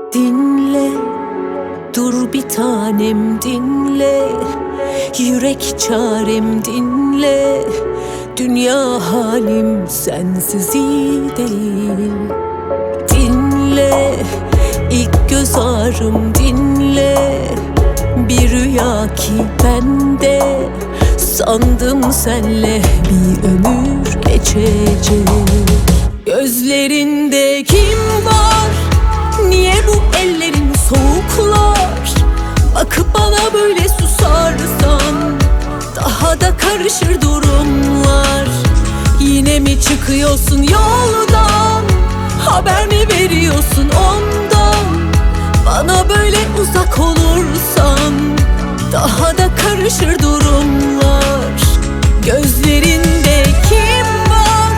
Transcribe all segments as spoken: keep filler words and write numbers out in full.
Dinle, dur bir tanem dinle, yürek çarem dinle. Dünya halim sensiz iyi değil. Dinle, ilk göz ağrım dinle. Bir rüya ki bende, sandım senle bir ömür geçecek. Gözlerinde kim var? Niye bu ellerin soğuklar? Bakıp bana böyle susarsan daha da karışır durumlar. Yine mi çıkıyorsun yoldan? Haber mi veriyorsun ondan? Bana böyle uzak olursan daha da karışır durumlar. Gözlerinde kim var?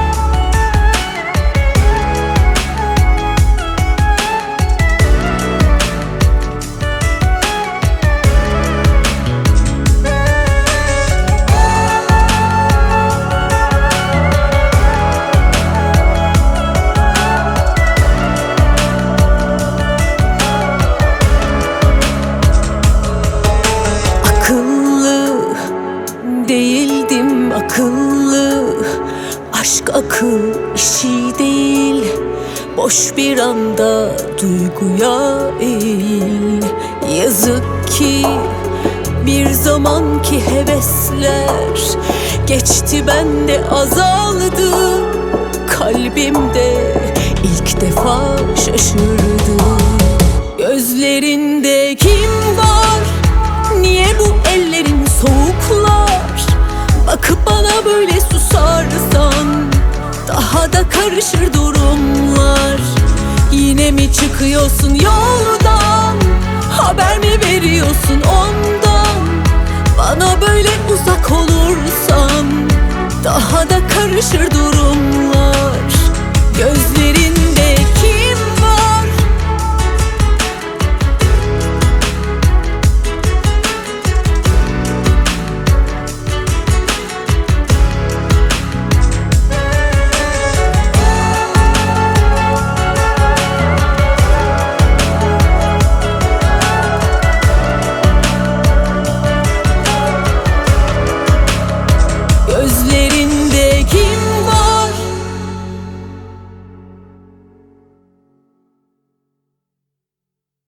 Değildim akıllı, aşk akıl işi değil. Boş bir anda duyguya eğil. Yazık ki bir zamanki hevesler geçti, bende azaldı. Kalbimde ilk defa şaşırdı. Gözlerinde kim var? Niye bu ellerin soğuklar? Bakıp bana böyle susarsan daha da karışır durumlar. Yine mi çıkıyorsun yoldan? Haber mi veriyorsun ondan? Bana böyle uzak olursan daha da karışır durumlar.